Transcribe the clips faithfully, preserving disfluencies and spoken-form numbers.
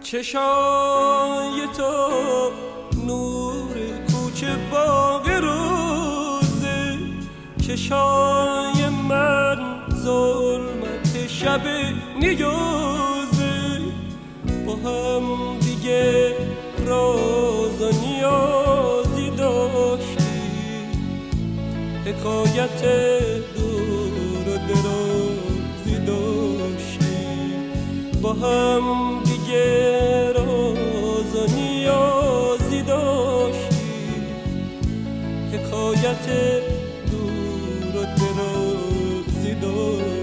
چشای تو نور کوچه باغ روزه، چشای من ظلمت شب نیوزه. با هم دیگه راز و نیازی داشتی، حکایت دور و درازی داشتی. با هم دیگه راز و نیازی داشتی، حکایت دور و درازی داشتی.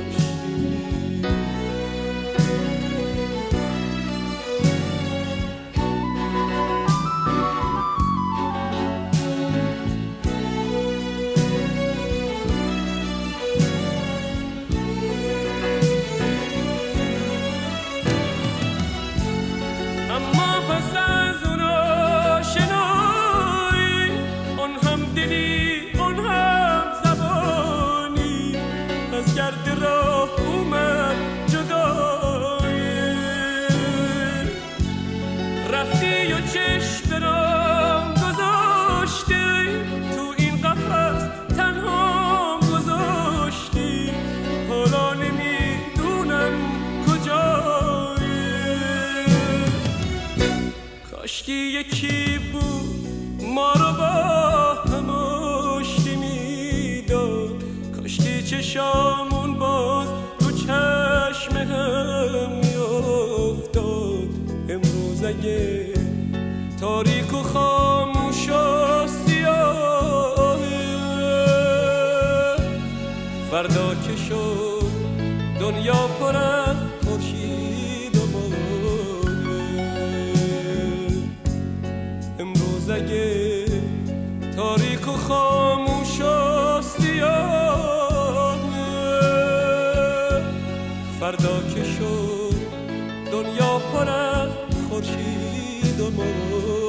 کاشکی یکی بود ما رو با هم آشتی میداد، کاشکی چشامون باز تو چشم هم میافتاد. امروز اگه تاریک و خاموش و سیاهه، فردا که شد دنیا پر از خورشید و اگه تاریک و خاموش و سیاه، فردا که شد دنیا پر از خورشید و ماه.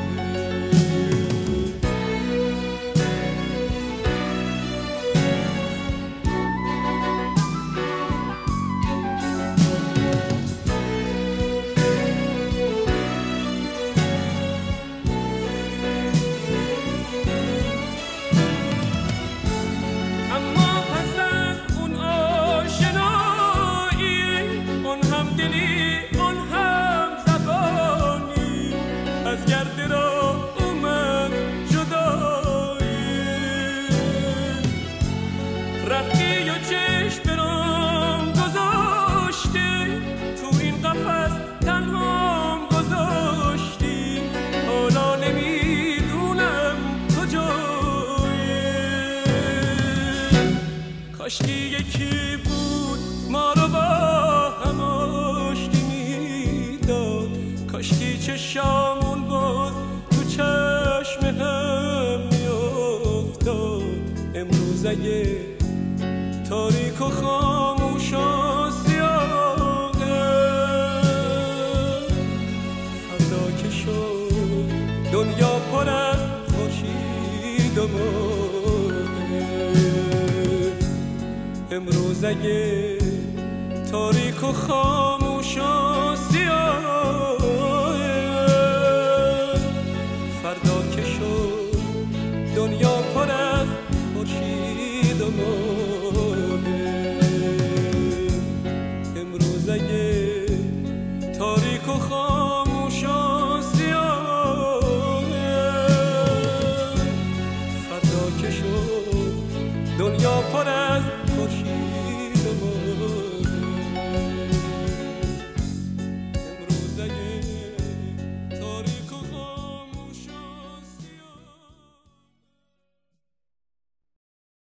کاشکی یکی بود ما رو با هم آشتی میداد، کاشکی چشامون باز تو چشم هم میافتاد. امروز اگه تاریک و خاموش و سیاهه، فردا که شد دنیا پر از خورشید و ماه. امروز اگه تاریک و خاموش